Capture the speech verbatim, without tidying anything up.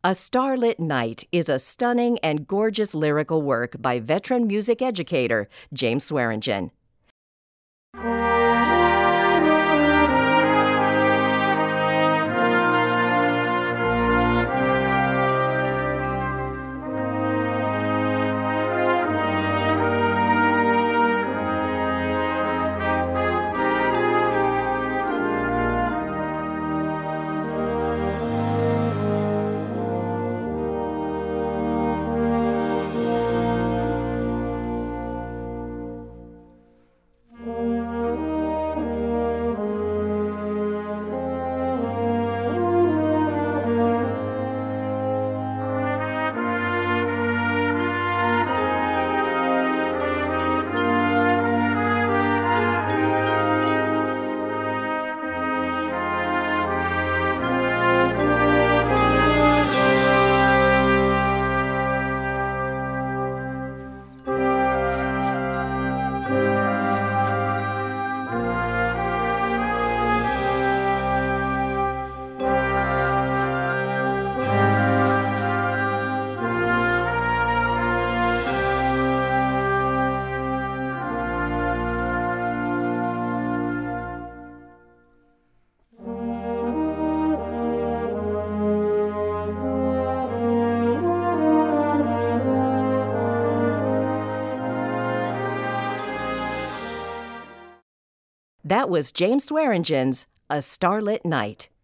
A Starlit Night is a stunning and gorgeous lyrical work by veteran music educator James Swearingen. That was James Swearingen's A Starlit Night.